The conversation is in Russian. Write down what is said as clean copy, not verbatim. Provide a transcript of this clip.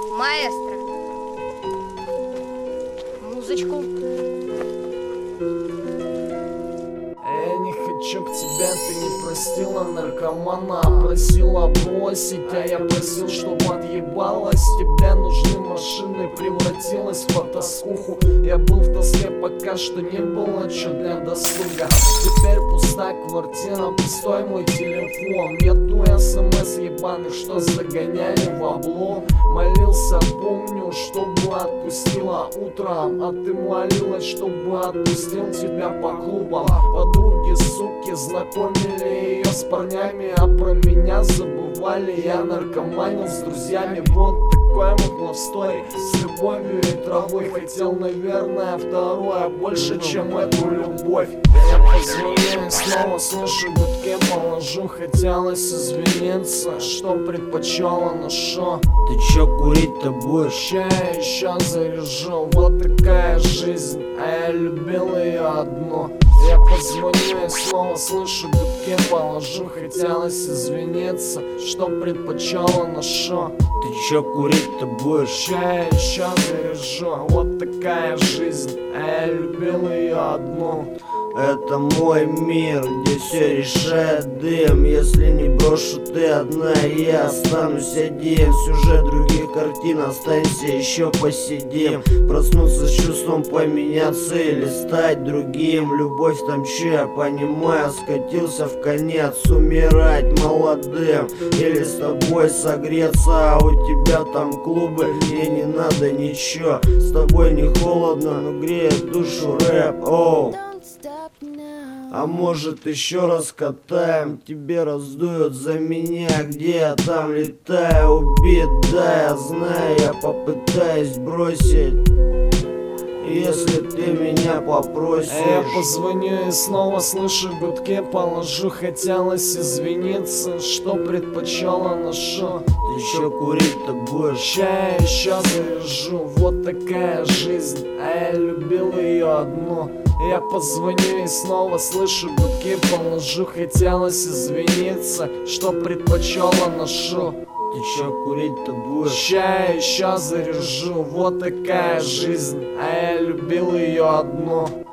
Маэстро, музычку. Я не хочу к тебе, ты не простила наркомана, а просила бросить, а я просил, чтобы отъебалась. Тебе нужны машины, превратилась в потаскуху. Я был в тоске, пока что не было чё для досуга. Теперь пустая квартира, пустой мой телефон. Нету смс ебаных, что загоняли в облом. Молился, помню, чтобы отпустила утром, а ты молилась, чтобы отпустил тебя по клубам. Подруги, суки, знакомили ее с парнями, а про меня забывали. Я наркоманил с друзьями. Вот такой вот love story с любовью и травой. Хотел, наверное, второе больше, чем эту любовь. Я позвоню и снова слышу гудки, положу. Хотелось извиниться, что предпочела, но шо? Ты чё курить-то будешь? Ща я еще заряжу. Вот такая жизнь, а я любил ее одну. Я позвоню и снова слышу гудки, положу. Хотелось извиниться, что предпочела, но шо? Ты чё курить-то будешь? Ща я еще заряжу. Вот такая жизнь, а я любил ее одну. Это мой мир, где все решает дым. Если не брошу, ты одна, и я останусь один. Сюжет других картин, останься, еще посидим. Проснуться с чувством поменяться или стать другим. Любовь там, че я понимаю, скатился в конец. Умирать молодым или с тобой согреться. А у тебя там клубы, мне не надо ничего. С тобой не холодно, но греет душу рэп. Оу. А может еще раз катаем, тебе раздуют за меня, где я там летаю. Убит, да, я знаю, я попытаюсь бросить, если ты меня попросишь. Я позвоню и снова слышу гудки, положу. Хотелось извиниться, что предпочела, но шо? Ты еще курить-то будешь? Ща я еще заряжу. Вот такая жизнь, а я любил ее одну. Я позвоню и снова слышу гудки, положу. Хотелось извиниться, что предпочела, но шо? Ты чё курить-то будешь? Ща я еще заряжу. Вот такая жизнь, а я любил ее одну.